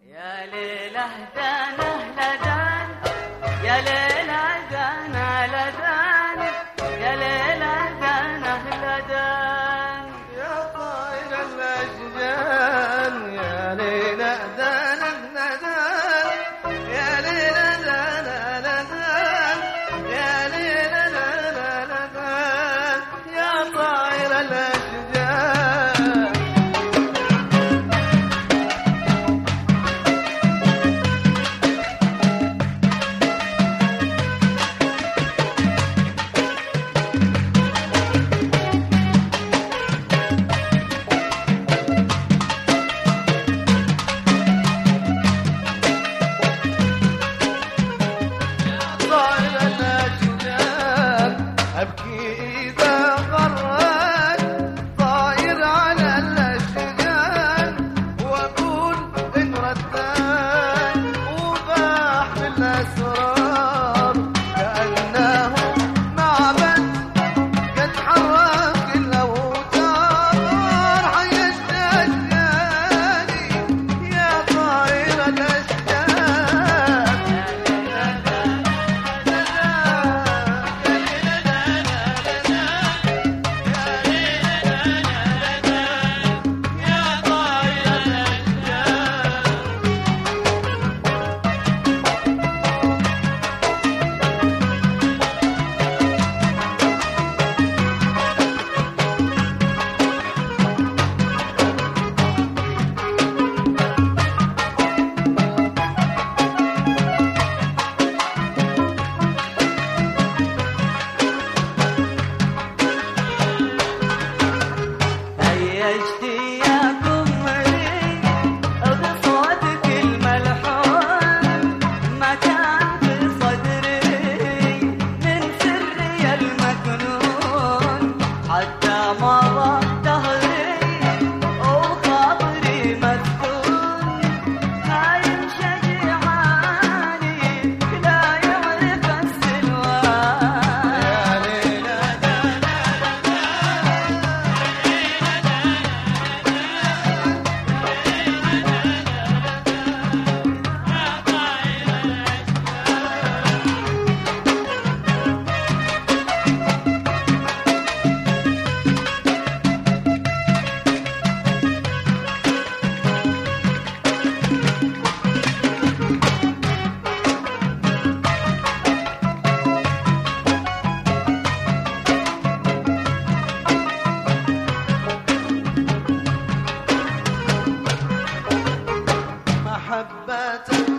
يا ليلة دانا لدان، يا ليلة دانا لدان، يا ليلة دانا لدان، يا طائر الأشجان يا ليلة دانا لدان، يا ليلة دانا لدان، يا ليلة دانا لدان، يا طائر الأشجان. أبكي إذا غرت طائر على الأشجان، وأقول إن ردان وباح بالأسرار، كأنه معبد قد حرك الأوتار. حي الشجاني يا طائر الأشجان، محبة